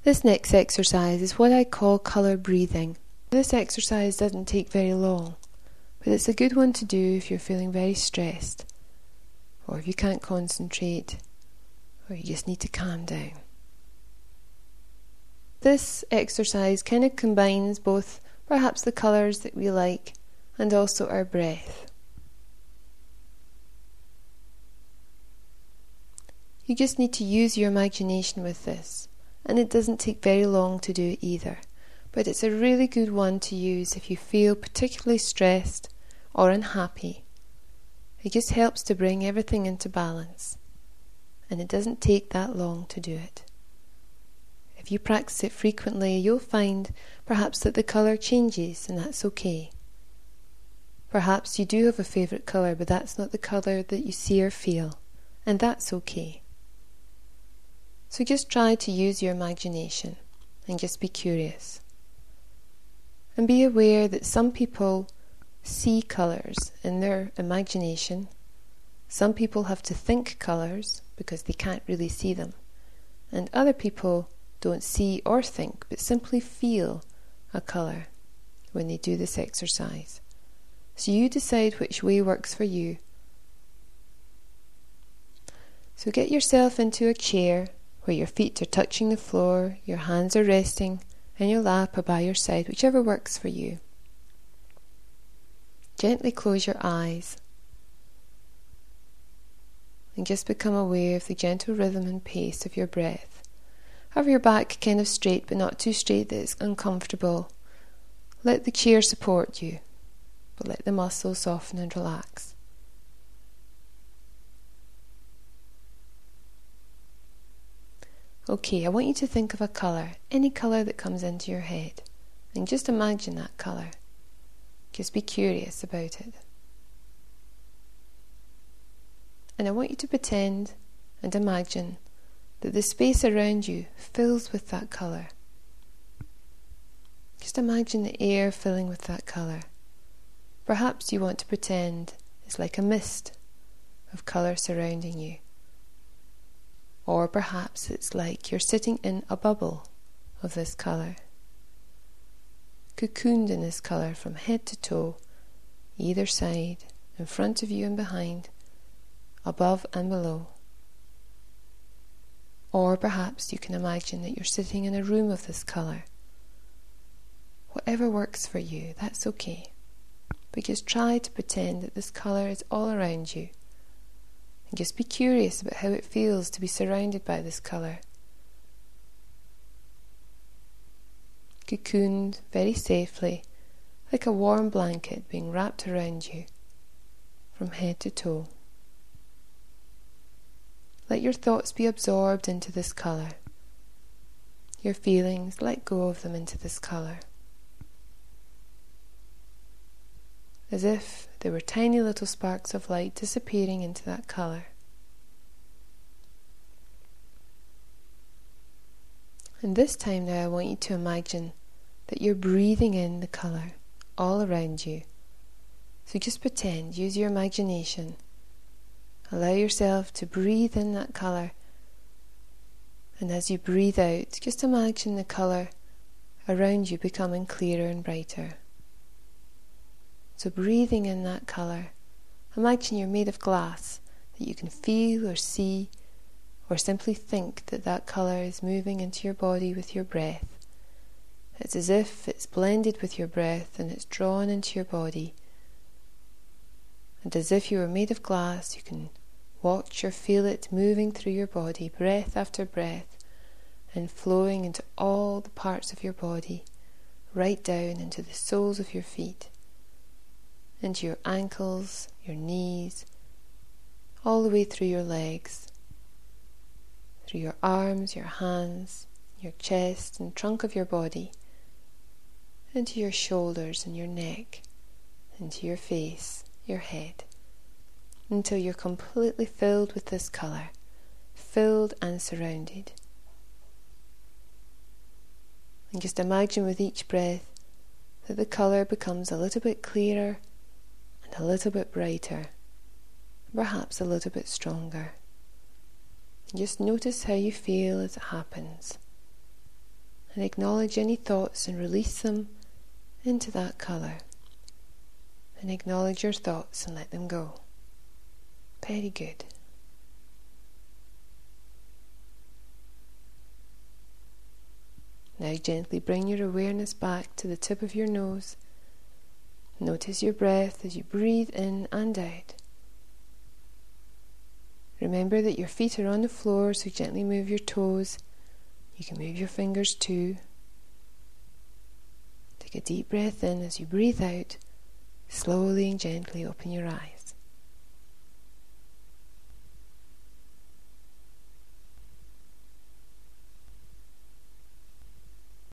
This next exercise is what I call colour breathing. This exercise doesn't take very long, but it's a good one to do if you're feeling very stressed, or if you can't concentrate, or you just need to calm down. This exercise kind of combines both perhaps the colours that we like and also our breath. You just need to use your imagination with this, and it doesn't take very long to do it either, but it's a really good one to use if you feel particularly stressed or unhappy. It just helps to bring everything into balance, and it doesn't take that long to do it. If you practice it frequently, you'll find perhaps that the colour changes, and that's okay. Perhaps you do have a favourite colour, but that's not the colour that you see or feel, and that's okay. So just try to use your imagination and just be curious. And be aware that some people see colours in their imagination. Some people have to think colours because they can't really see them. And other people don't see or think but simply feel a colour when they do this exercise. So you decide which way works for you. So get yourself into a chair where your feet are touching the floor, your hands are resting in your lap or by your side, whichever works for you. Gently close your eyes and just become aware of the gentle rhythm and pace of your breath. Have your back kind of straight, but not too straight that it's uncomfortable. Let the chair support you, but let the muscles soften and relax. Okay, I want you to think of a colour, any colour that comes into your head, and just imagine that colour. Just be curious about it. And I want you to pretend and imagine that the space around you fills with that colour. Just imagine the air filling with that colour. Perhaps you want to pretend it's like a mist of colour surrounding you. Or perhaps it's like you're sitting in a bubble of this colour, cocooned in this colour from head to toe, either side, in front of you and behind, above and below. Or perhaps you can imagine that you're sitting in a room of this colour. Whatever works for you, that's okay. But just try to pretend that this colour is all around you. And just be curious about how it feels to be surrounded by this colour. Cocooned very safely, like a warm blanket being wrapped around you from head to toe. Let your thoughts be absorbed into this colour. Your feelings, let go of them into this colour. As if there were tiny little sparks of light disappearing into that colour. And this time now I want you to imagine that you're breathing in the colour all around you. So just pretend, use your imagination. Allow yourself to breathe in that colour, and as you breathe out, just imagine the colour around you becoming clearer and brighter. So breathing in that colour, imagine you're made of glass that you can feel or see, or simply think that that colour is moving into your body with your breath. It's as if it's blended with your breath and it's drawn into your body. And as if you were made of glass, you can watch or feel it moving through your body, breath after breath, and flowing into all the parts of your body, right down into the soles of your feet, into your ankles, your knees, all the way through your legs, through your arms, your hands, your chest and trunk of your body, into your shoulders and your neck, into your face, your head, until you're completely filled with this colour, filled and surrounded. And just imagine with each breath that the colour becomes a little bit clearer and a little bit brighter, perhaps a little bit stronger. And just notice how you feel as it happens. and acknowledge any thoughts and release them into that colour. And acknowledge your thoughts and let them go. Very good. Now gently bring your awareness back to the tip of your nose. Notice your breath as you breathe in and out. Remember that your feet are on the floor, so gently move your toes. You can move your fingers too. Take a deep breath in as you breathe out. Slowly and gently open your eyes.